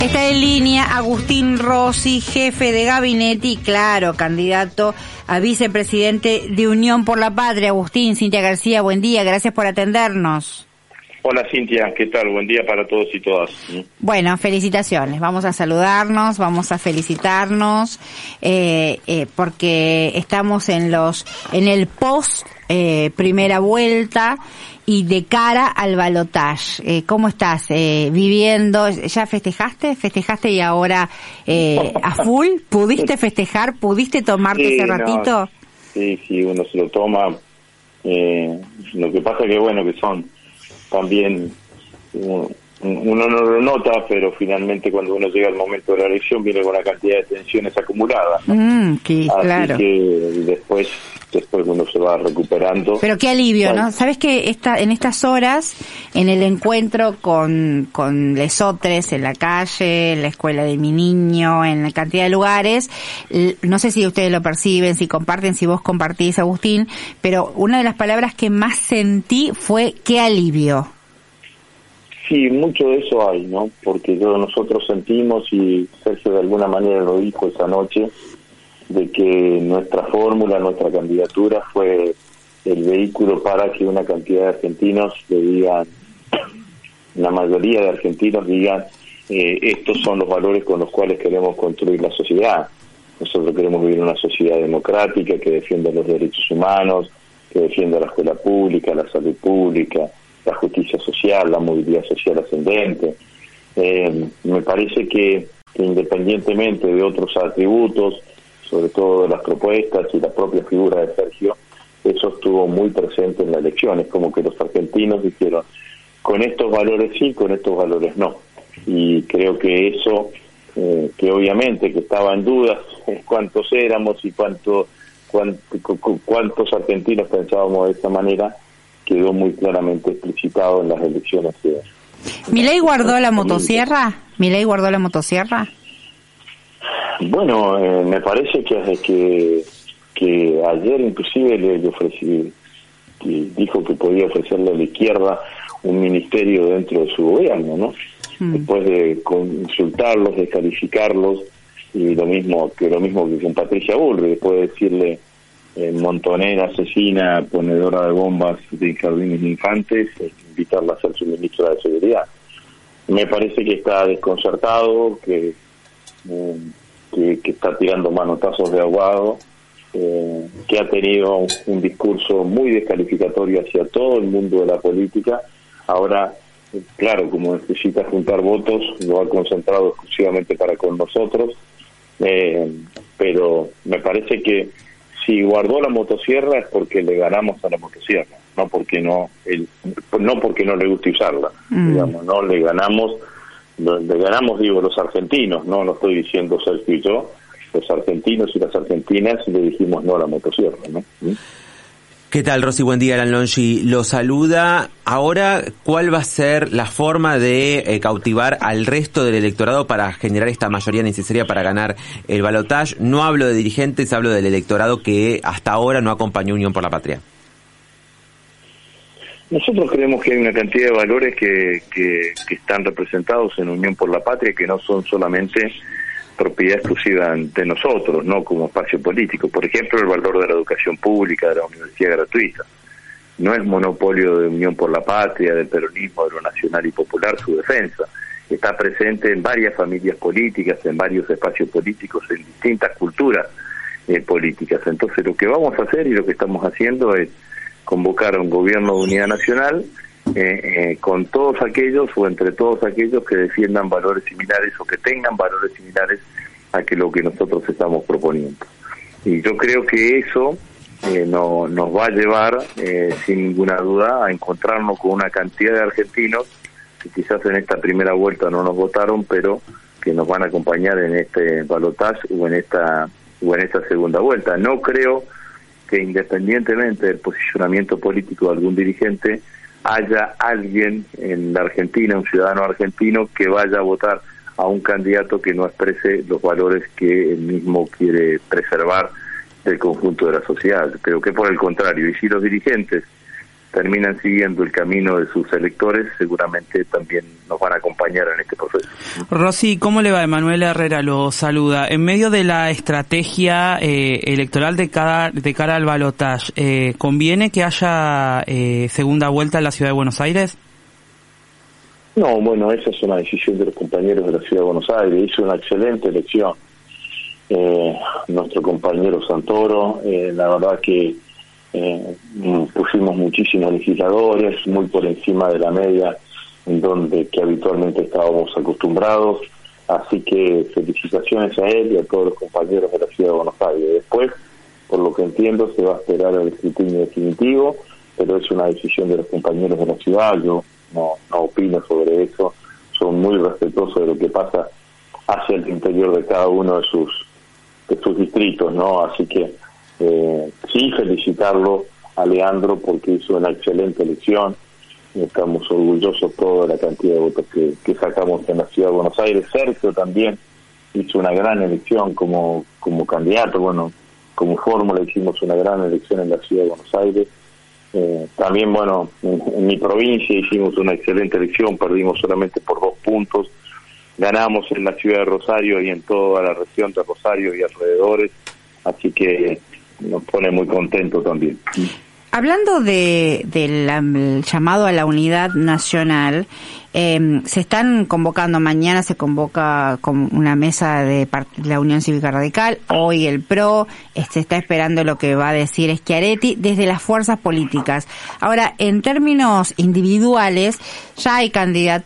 Está en línea Agustín Rossi, jefe de gabinete y, claro, candidato a vicepresidente de Unión por la Patria. Agustín, Cintia García, buen día, gracias por atendernos. Hola Cintia, ¿qué tal? Buen día para todos y todas. Bueno, felicitaciones, vamos a saludarnos, vamos a felicitarnos, porque estamos en el post primera vuelta y de cara al balotaje. ¿Cómo estás viviendo? ¿Ya festejaste y ahora a full? ¿Pudiste festejar? ¿Pudiste tomarte ese ratito? No. Sí, uno se lo toma. Lo que pasa que bueno, que son también uno no lo nota, pero finalmente cuando uno llega al momento de la elección viene con una cantidad de tensiones acumuladas, ¿no? Sí, así claro. que después uno se va recuperando. Pero qué alivio, bueno, ¿no? Sabes que en estas horas, en el encuentro con lesotres en la calle, en la escuela de mi niño, en la cantidad de lugares, no sé si ustedes lo perciben, si comparten, si vos compartís, Agustín, pero una de las palabras que más sentí fue qué alivio. Sí, mucho de eso hay, ¿no? Porque nosotros sentimos, y Sergio de alguna manera lo dijo esa noche, de que nuestra fórmula, nuestra candidatura fue el vehículo para que una cantidad de argentinos le digan, la mayoría de argentinos digan, estos son los valores con los cuales queremos construir la sociedad. Nosotros queremos vivir en una sociedad democrática que defienda los derechos humanos, que defienda la escuela pública, la salud pública, la justicia social, la movilidad social ascendente. Me parece que independientemente de otros atributos, sobre todo de las propuestas y la propia figura de Sergio, eso estuvo muy presente en la elección. Es como que los argentinos dijeron, con estos valores sí, con estos valores no. Y creo que eso, que obviamente que estaba en dudas cuántos éramos y cuántos argentinos pensábamos de esta manera, quedó muy claramente explicitado en las elecciones. ¿Milei guardó la motosierra? ¿Milei guardó la motosierra? Bueno, me parece que ayer inclusive le ofrecí, dijo que podía ofrecerle a la izquierda un ministerio dentro de su gobierno, ¿no? Después de consultarlos, descalificarlos, y lo mismo que con Patricia Bullrich, después de decirle montonera, asesina, ponedora de bombas de jardines de infantes, invitarla a ser su ministra de Seguridad. Me parece que está desconcertado, que está tirando manotazos de ahogado, que ha tenido un discurso muy descalificatorio hacia todo el mundo de la política. Ahora, claro, como necesita juntar votos, lo ha concentrado exclusivamente para con nosotros, pero me parece que si guardó la motosierra es porque le ganamos a la motosierra, no porque no le guste usarla, digamos, no le ganamos, digo, los argentinos, no estoy diciendo Sergio y yo, los argentinos y las argentinas le dijimos no a la motosierra, ¿no? ¿Qué tal, Rossi? Buen día, Alan Longi lo saluda. Ahora, ¿cuál va a ser la forma de cautivar al resto del electorado para generar esta mayoría necesaria para ganar el balotaje? No hablo de dirigentes, hablo del electorado que hasta ahora no acompañó Unión por la Patria. Nosotros creemos que hay una cantidad de valores que están representados en Unión por la Patria, que no son solamente propiedad exclusiva de nosotros, no como espacio político. Por ejemplo, el valor de la educación pública, de la universidad gratuita. No es monopolio de Unión por la Patria, del peronismo, de lo nacional y popular su defensa. Está presente en varias familias políticas, en varios espacios políticos, en distintas culturas políticas. Entonces, lo que vamos a hacer y lo que estamos haciendo es convocar a un gobierno de unidad nacional con todos aquellos o entre todos aquellos que defiendan valores similares o que tengan valores similares a lo que nosotros estamos proponiendo. Y yo creo que eso nos va a llevar, sin ninguna duda, a encontrarnos con una cantidad de argentinos que quizás en esta primera vuelta no nos votaron, pero que nos van a acompañar en este balotaje o en esta segunda vuelta. No creo que independientemente del posicionamiento político de algún dirigente, haya alguien en la Argentina, un ciudadano argentino, que vaya a votar a un candidato que no exprese los valores que él mismo quiere preservar del conjunto de la sociedad. Creo que por el contrario, y si los dirigentes terminan siguiendo el camino de sus electores, seguramente también nos van a acompañar en este proceso. Rosy, ¿cómo le va? Emanuela Herrera lo saluda. En medio de la estrategia electoral de cara al balotaje, ¿conviene que haya segunda vuelta en la Ciudad de Buenos Aires? No, bueno, esa es una decisión de los compañeros de la Ciudad de Buenos Aires. Hizo una excelente elección nuestro compañero Santoro. La verdad que pusimos muchísimos legisladores, muy por encima de la media que habitualmente estábamos acostumbrados, así que felicitaciones a él y a todos los compañeros de la Ciudad de Buenos Aires. Después, por lo que entiendo, se va a esperar el escrutinio definitivo, pero es una decisión de los compañeros de la ciudad. Yo no opino sobre eso, son muy respetuosos de lo que pasa hacia el interior de cada uno de sus distritos, ¿no? Así que sí, felicitarlo a Leandro porque hizo una excelente elección. Estamos orgullosos todos de la cantidad de votos que sacamos en la Ciudad de Buenos Aires. Sergio también hizo una gran elección como candidato. Bueno, como fórmula hicimos una gran elección en la Ciudad de Buenos Aires. También, bueno, en mi provincia hicimos una excelente elección, perdimos solamente por 2 puntos. Ganamos en la ciudad de Rosario y en toda la región de Rosario y alrededores, así que nos pone muy contento también. Hablando del llamado a la unidad nacional, se están convocando, mañana se convoca con una mesa de la Unión Cívica Radical, hoy el PRO, se está esperando lo que va a decir Schiaretti desde las fuerzas políticas. Ahora, en términos individuales, ya hay ya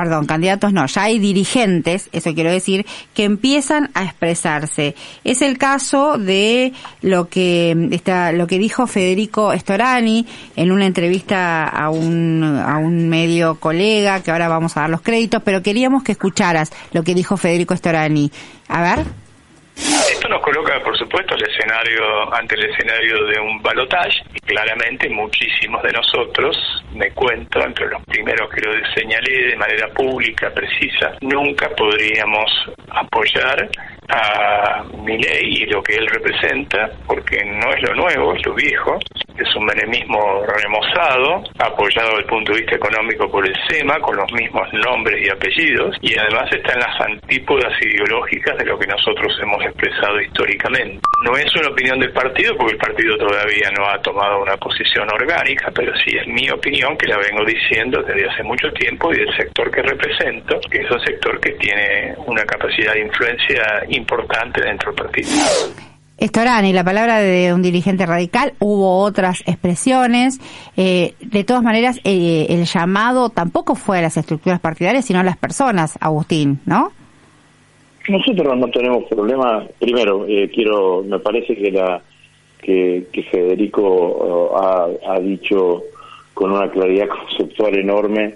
hay dirigentes, eso quiero decir, que empiezan a expresarse. Es el caso de lo que dijo Federico Storani en una entrevista a un medio colega, que ahora vamos a dar los créditos, pero queríamos que escucharas lo que dijo Federico Storani. A ver. Esto nos coloca, por supuesto, ante el escenario de un balotaje, y claramente muchísimos de nosotros, me cuento, entre los primeros que lo señalé de manera pública, precisa, nunca podríamos apoyar a Milei y lo que él representa, porque no es lo nuevo, es lo viejo, es un menemismo remozado, apoyado desde el punto de vista económico por el SEMA, con los mismos nombres y apellidos, y además está en las antípodas ideológicas de lo que nosotros hemos expresado históricamente. No es una opinión del partido, porque el partido todavía no ha tomado una posición orgánica, pero sí es mi opinión, que la vengo diciendo desde hace mucho tiempo, y del sector que represento, que es un sector que tiene una capacidad de influencia importante dentro del partido. Storani, la palabra de un dirigente radical, hubo otras expresiones, de todas maneras el llamado tampoco fue a las estructuras partidarias, sino a las personas, Agustín, ¿no? Nosotros no tenemos problema. Primero, me parece que Federico ha dicho con una claridad conceptual enorme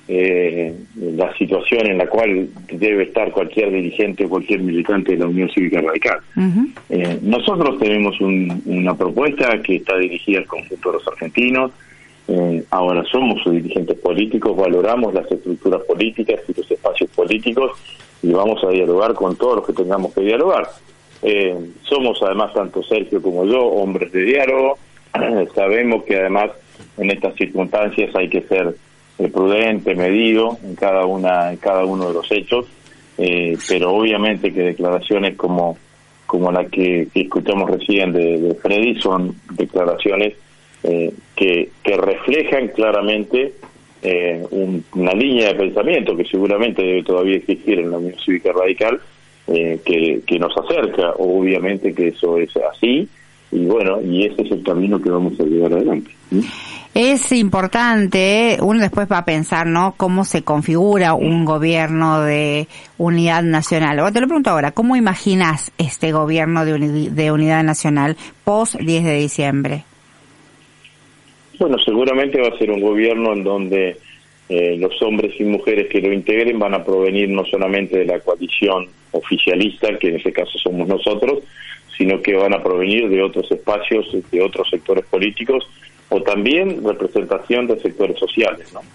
la situación en la cual debe estar cualquier dirigente o cualquier militante de la Unión Cívica Radical. Uh-huh. Nosotros tenemos una propuesta que está dirigida al conjunto de los argentinos. Ahora somos dirigentes políticos, valoramos las estructuras políticas y los espacios políticos y vamos a dialogar con todos los que tengamos que dialogar. Somos además, tanto Sergio como yo, hombres de diálogo. Sabemos que además en estas circunstancias hay que ser prudente, medido en cada uno de los hechos, pero obviamente que declaraciones como la que escuchamos recién de Freddy son declaraciones que reflejan claramente una línea de pensamiento que seguramente debe todavía existir en la Unión Cívica Radical, que nos acerca. Obviamente que eso es así, y bueno, y ese es el camino que vamos a llevar adelante. Es importante, uno después va a pensar, ¿no?, cómo se configura un gobierno de unidad nacional. Te lo pregunto ahora, ¿cómo imaginas este gobierno de unidad nacional post 10 de diciembre? Bueno, seguramente va a ser un gobierno en donde los hombres y mujeres que lo integren van a provenir no solamente de la coalición oficialista, que en este caso somos nosotros, sino que van a provenir de otros espacios, de otros sectores políticos, o también representación de sectores sociales, ¿no?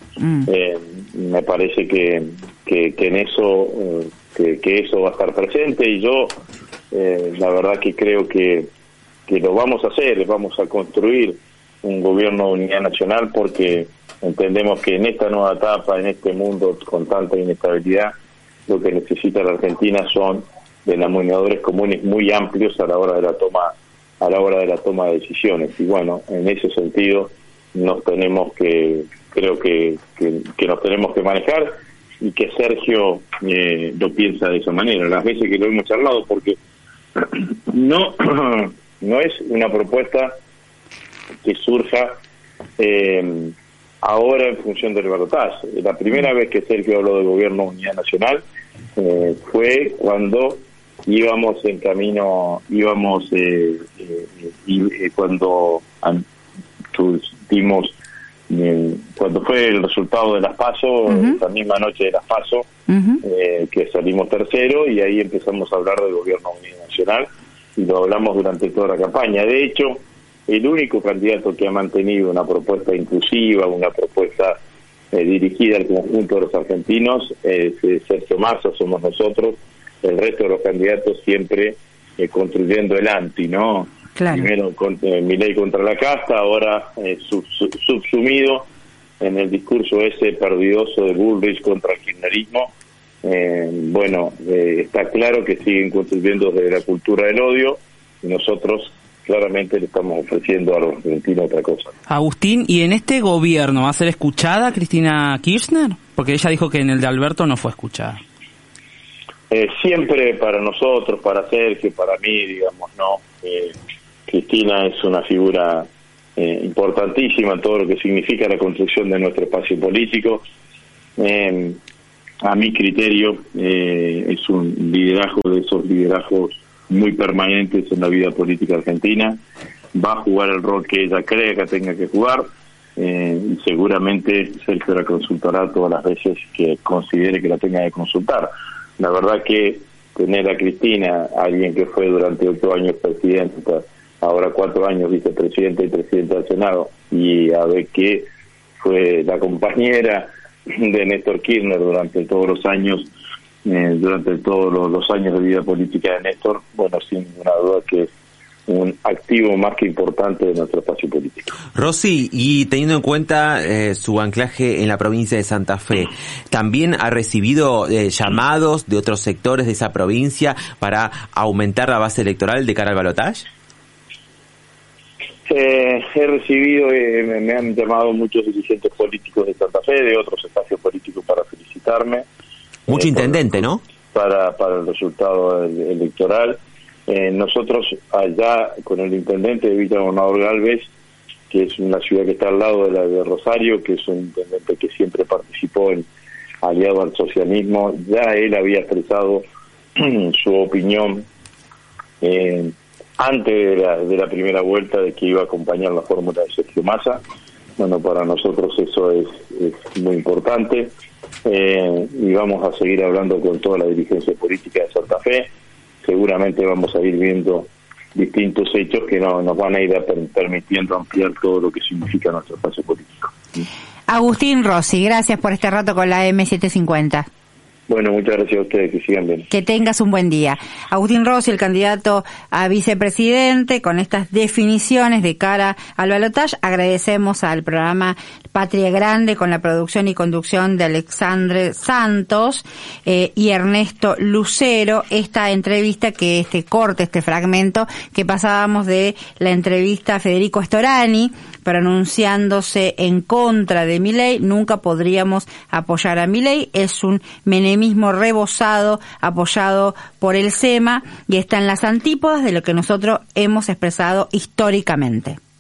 Me parece que en eso que eso va a estar presente, y yo la verdad que creo que lo vamos a hacer, vamos a construir un gobierno de unidad nacional porque entendemos que en esta nueva etapa, en este mundo con tanta inestabilidad, lo que necesita la Argentina son denominadores comunes muy amplios a la hora de la toma de decisiones. Y bueno, en ese sentido creo que nos tenemos que manejar, y que Sergio lo piensa de esa manera. Las veces que lo hemos charlado, porque no es una propuesta que surja ahora en función del balotaje. La primera vez que Sergio habló del gobierno de unidad nacional fue cuando íbamos en camino, cuando tuvimos, cuando fue el resultado de las PASO, esa misma noche de las PASO, que salimos tercero, y ahí empezamos a hablar del gobierno de unidad nacional, y lo hablamos durante toda la campaña. De hecho, el único candidato que ha mantenido una propuesta inclusiva, una propuesta dirigida al conjunto de los argentinos es Sergio Massa, somos nosotros. El resto de los candidatos siempre construyendo el anti, ¿no? Claro. Primero Milei contra la casta, ahora subsumido en el discurso ese perdidoso de Bullrich contra el kirchnerismo. Está claro que siguen construyendo desde la cultura del odio, y nosotros claramente le estamos ofreciendo a los argentinos otra cosa. Agustín, ¿y en este gobierno va a ser escuchada Cristina Kirchner? Porque ella dijo que en el de Alberto no fue escuchada. Siempre para nosotros, para Sergio, para mí, digamos, no. Cristina es una figura importantísima en todo lo que significa la construcción de nuestro espacio político. A mi criterio, es un liderazgo de esos liderazgos muy permanentes en la vida política argentina. Va a jugar el rol que ella cree que tenga que jugar, y seguramente Sergio la consultará todas las veces que considere que la tenga que consultar. La verdad que tener a Cristina, alguien que fue durante 8 años presidenta, ahora 4 años vicepresidenta y presidenta del Senado, y a ver que fue la compañera de Néstor Kirchner durante todos los años, los años de vida política de Néstor, bueno, sin ninguna duda que es un activo más que importante de nuestro espacio político. Rosy, y teniendo en cuenta su anclaje en la provincia de Santa Fe, ¿también ha recibido llamados de otros sectores de esa provincia para aumentar la base electoral de cara al balotaje? He recibido, me han llamado muchos dirigentes políticos de Santa Fe, de otros espacios políticos, para felicitarme. Mucho intendente, ¿no? Para el resultado electoral. Nosotros allá con el intendente Víctor Gobernador Galvez, que es una ciudad que está al lado de la de Rosario, que es un intendente que siempre participó en aliado al socialismo, ya él había expresado su opinión antes de la primera vuelta de que iba a acompañar la fórmula de Sergio Massa. Bueno, para nosotros eso es muy importante, y vamos a seguir hablando con toda la dirigencia política de Santa Fe. Seguramente vamos a ir viendo distintos hechos que nos van a ir permitiendo ampliar todo lo que significa nuestro espacio político. Agustín Rossi, gracias por este rato con la M750. Bueno, muchas gracias a ustedes, que sigan bien. Que tengas un buen día. Agustín Rossi, el candidato a vicepresidente, con estas definiciones de cara al balotaje. Agradecemos al programa Patria Grande, con la producción y conducción de Alexandre Santos y Ernesto Lucero, esta entrevista este fragmento que pasábamos de la entrevista a Federico Storani, pronunciándose en contra de Milei. Nunca podríamos apoyar a Milei, es un menemismo rebosado apoyado por el SEMA, y está en las antípodas de lo que nosotros hemos expresado históricamente.